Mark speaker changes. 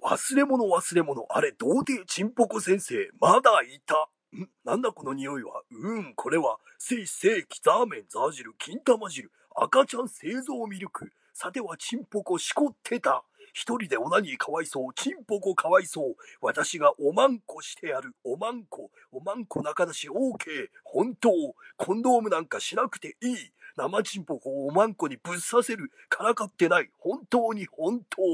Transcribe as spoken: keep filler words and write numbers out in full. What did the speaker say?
Speaker 1: 忘れ物忘れ物、あれ、童貞チンポコ先生、まだいた。んなんだこの匂いは。うーん、これは、せいせいきザーメンザー汁、金玉汁、赤ちゃん製造ミルク。さてはチンポコしこってた。一人でオナニーかわいそう、チンポコかわいそう。私がおまんこしてやる、おまんこ。おまんこ中出し オーケー。本当。コンドームなんかしなくていい。生チンポコをおまんこにぶっ刺せる。からかってない。本当に本当。